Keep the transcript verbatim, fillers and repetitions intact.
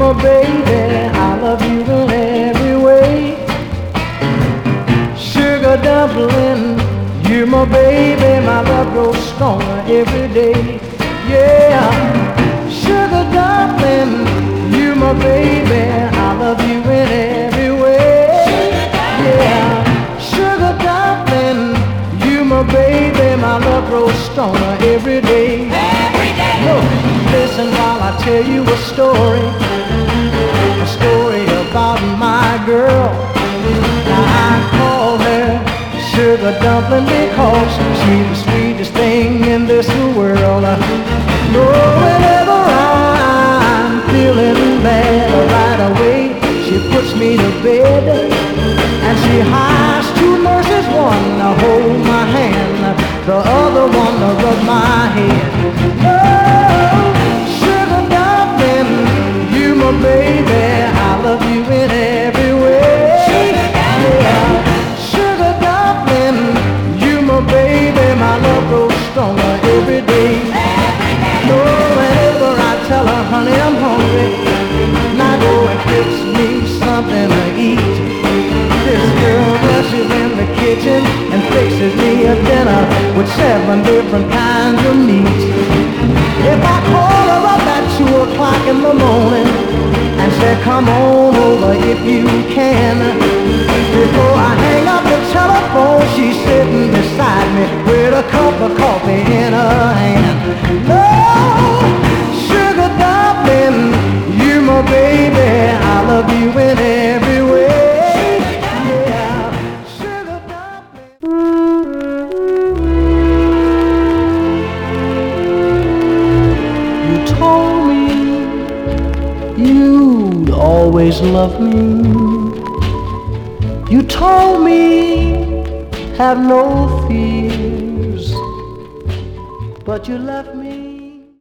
my baby, I love you in every way. Sugar dumpling, you my baby, my love grows stronger every day. Yeah, sugar dumpling, you my baby, I love you in every way. Yeah, sugar dumpling, you my baby, my love grows stronger every day. Look, listen while I tell you a story, a story about my girl. Now I call her sugar dumpling because she's the sweetest thing in this world. Oh, whenever I'm feeling bad right away, she puts me to bed and she hires two nurses, one to hold my hand, the other one to rub my head. Oh, sugar dumpling, you my baby, I love you in every way. Yeah, sugar dumpling, you my baby, my love grows stronger every day. Oh, whenever I tell her, honey, I'm hungry, now go and fix me something to eat. This girl rushes in the kitchen and fixes me a dinner with seven different kinds of meat. If I call her up at two o'clock in the morning and say, come on over if you can, before I hang up the telephone, she's sitting beside me with a cup of coffee in her hand. Oh, sugar dumpling, you my baby, I love you in every way. You'd always love me. You told me have no fears, but you left me.